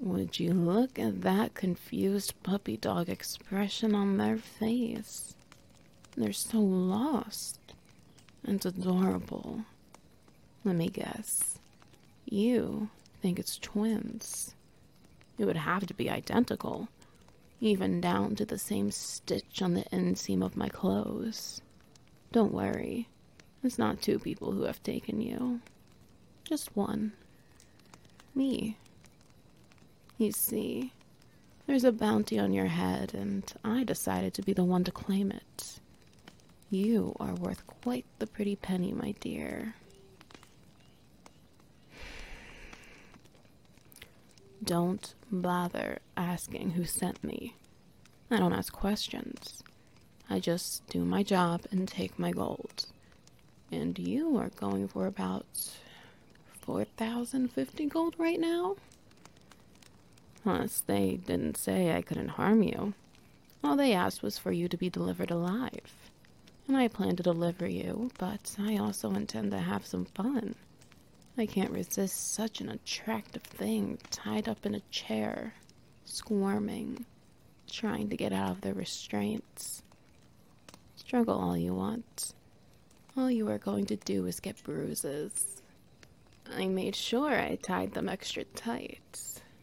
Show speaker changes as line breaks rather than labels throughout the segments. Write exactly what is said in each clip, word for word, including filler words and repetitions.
Would you look at that confused puppy dog expression on their face? They're so lost and adorable. Let me guess. You think it's twins. It would have to be identical, even down to the same stitch on the inseam of my clothes. Don't worry, it's not two people who have taken you. Just one. Me. You see, there's a bounty on your head, and I decided to be the one to claim it. You are worth quite the pretty penny, my dear. Don't bother asking who sent me. I don't ask questions. I just do my job and take my gold. And you are going for about four thousand fifty gold right now? Plus, they didn't say I couldn't harm you. All they asked was for you to be delivered alive. And I plan to deliver you, but I also intend to have some fun. I can't resist such an attractive thing tied up in a chair, squirming, trying to get out of their restraints. Struggle all you want. All you are going to do is get bruises. I made sure I tied them extra tight.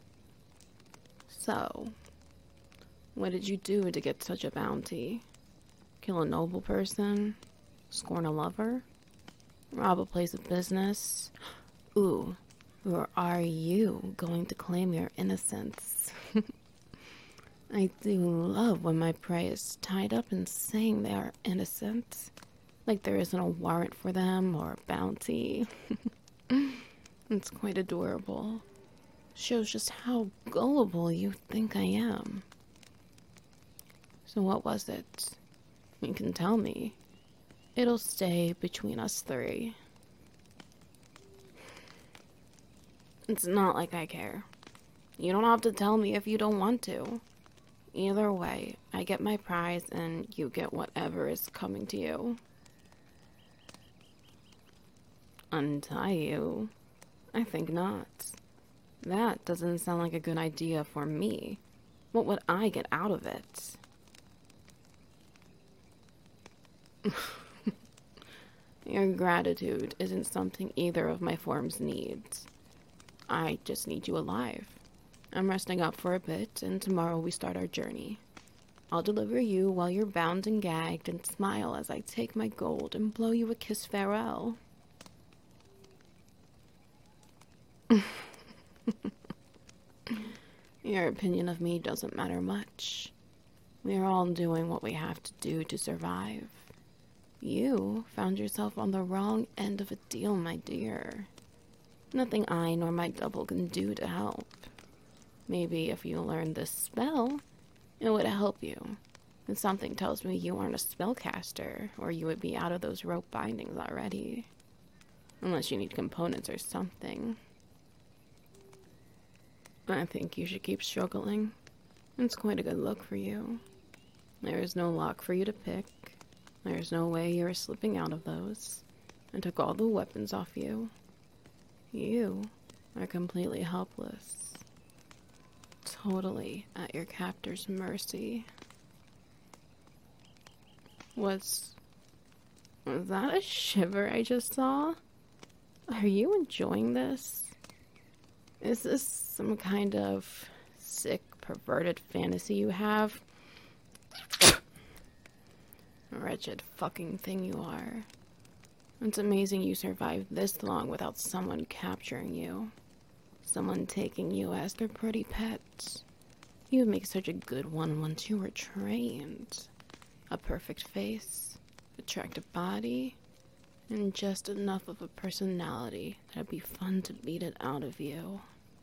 So, what did you do to get such a bounty? Kill a noble person? Scorn a lover? Rob a place of business? Ooh, or are you going to claim your innocence? I do love when my prey is tied up and saying they are innocent, like there isn't a warrant for them or a bounty. It's quite adorable. Shows just how gullible you think I am. So what was it? You can tell me. It'll stay between us three. It's not like I care. You don't have to tell me if you don't want to. Either way, I get my prize and you get whatever is coming to you. Untie you? I think not. That doesn't sound like a good idea for me. What would I get out of it? Your gratitude isn't something either of my forms needs. I just need you alive. I'm resting up for a bit, and tomorrow we start our journey. I'll deliver you while you're bound and gagged and smile as I take my gold and blow you a kiss farewell. Your opinion of me doesn't matter much. We're all doing what we have to do to survive. You found yourself on the wrong end of a deal, my dear. Nothing I nor my double can do to help. Maybe if you learned this spell, it would help you. And something tells me you aren't a spellcaster, or you would be out of those rope bindings already. Unless you need components or something. I think you should keep struggling. It's quite a good look for you. There is no lock for you to pick. There's no way you're slipping out of those. I took all the weapons off you. You are completely helpless. Totally at your captor's mercy. Was... Was that a shiver I just saw? Are you enjoying this? Is this some kind of sick, perverted fantasy you have? Wretched fucking thing you are. It's amazing you survived this long without someone capturing you. Someone taking you as their pretty pet. You would make such a good one once you were trained. A perfect face, attractive body, and just enough of a personality that it'd be fun to beat it out of you.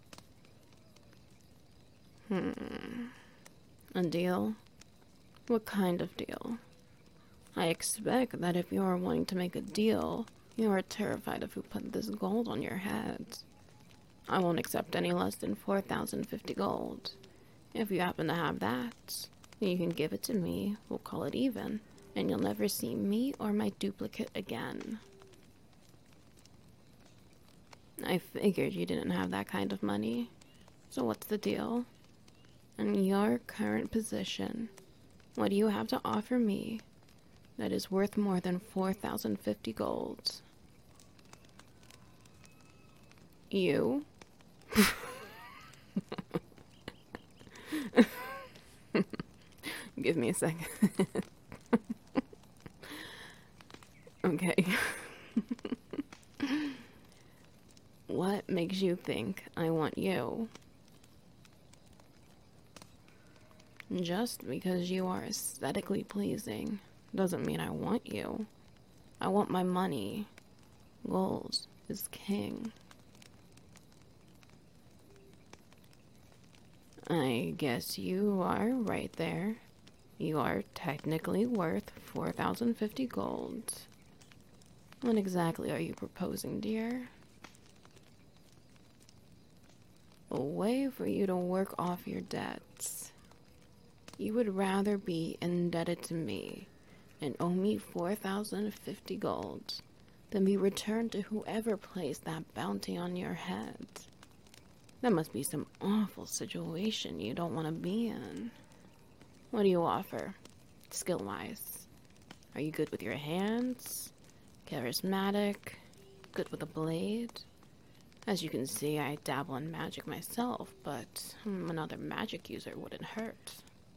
Hmm. A deal? What kind of deal? I expect that if you are wanting to make a deal, you are terrified of who put this gold on your head. I won't accept any less than four thousand fifty gold. If you happen to have that, you can give it to me, we'll call it even, and you'll never see me or my duplicate again. I figured you didn't have that kind of money. So what's the deal? In your current position, what do you have to offer me that is worth more than four thousand fifty golds? You? Give me a second. Okay. What makes you think I want you? Just because you are aesthetically pleasing doesn't mean I want you. I want my money. Gold is king. I guess you are right there. You are technically worth four thousand fifty gold. What exactly are you proposing, dear? A way for you to work off your debts. You would rather be indebted to me and owe me four thousand fifty gold than be returned to whoever placed that bounty on your head. That must be some awful situation you don't want to be in. What do you offer, skill-wise? Are you good with your hands? Charismatic? Good with a blade? As you can see, I dabble in magic myself, but another magic user wouldn't hurt.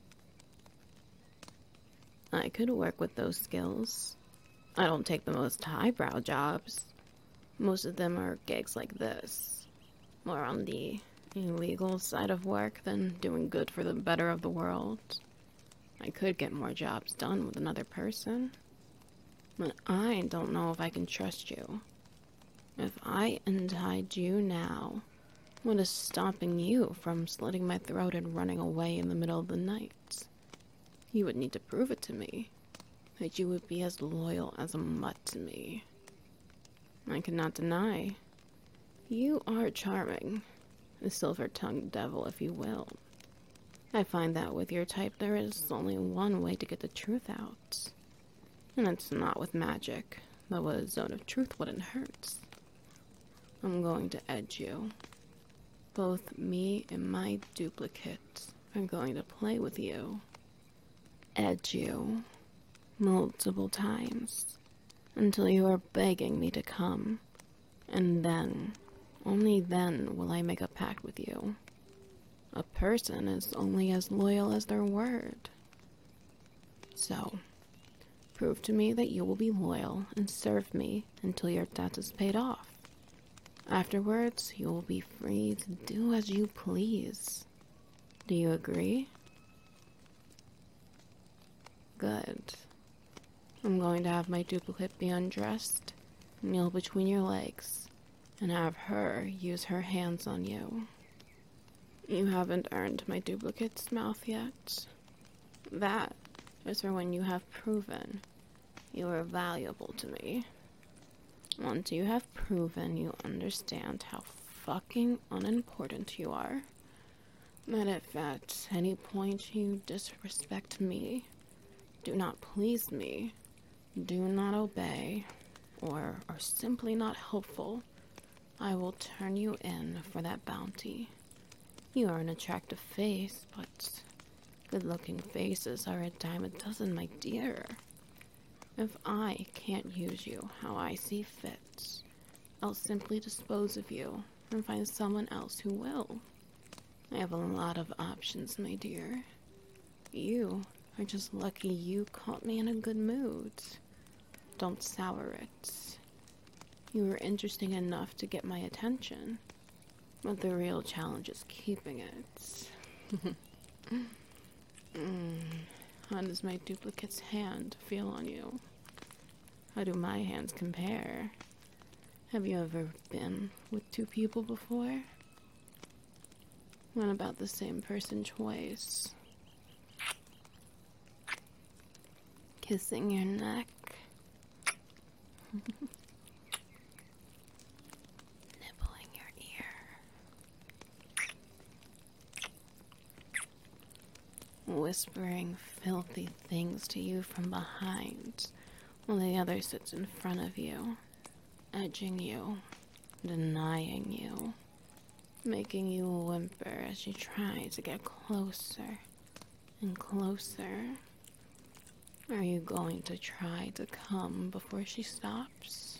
I could work with those skills. I don't take the most highbrow jobs. Most of them are gigs like this. More on the illegal side of work than doing good for the better of the world. I could get more jobs done with another person. But I don't know if I can trust you. If I untied you now, what is stopping you from slitting my throat and running away in the middle of the night? You would need to prove it to me, that you would be as loyal as a mutt to me. I cannot deny, you are charming, a silver-tongued devil, if you will. I find that with your type there is only one way to get the truth out. And it's not with magic, though a zone of truth wouldn't hurt. I'm going to edge you. Both me and my duplicate are going to play with you. Edge you. Multiple times. Until you are begging me to come. And then, only then will I make a pact with you. A person is only as loyal as their word. So, prove to me that you will be loyal and serve me until your debt is paid off. Afterwards, you will be free to do as you please. Do you agree? Good. I'm going to have my duplicate be undressed, kneel between your legs, and have her use her hands on you. You haven't earned my duplicate's mouth yet. That is for when you have proven you are valuable to me. Once you have proven you understand how fucking unimportant you are, that if at any point you disrespect me, do not please me, do not obey, or are simply not helpful, I will turn you in for that bounty. You are an attractive face, but good-looking faces are a dime a dozen, my dear. If I can't use you how I see fit, I'll simply dispose of you and find someone else who will. I have a lot of options, my dear. You are just lucky you caught me in a good mood. Don't sour it. You were interesting enough to get my attention, but the real challenge is keeping it. mm. How does my duplicate's hand feel on you? How do my hands compare? Have you ever been with two people before? What about the same person twice? Kissing your neck? Nibbling your ear? Whispering filthy things to you from behind while the other sits in front of you, edging you, denying you. making you whimper as you try to get closer and closer. Are you going to try to come before she stops?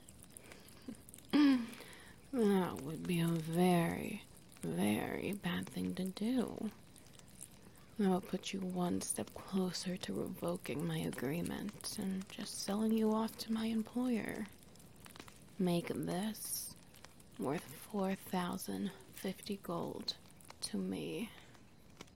That would be a very, very bad thing to do. That would put you one step closer to revoking my agreement and just selling you off to my employer. Make this worth four thousand fifty gold to me.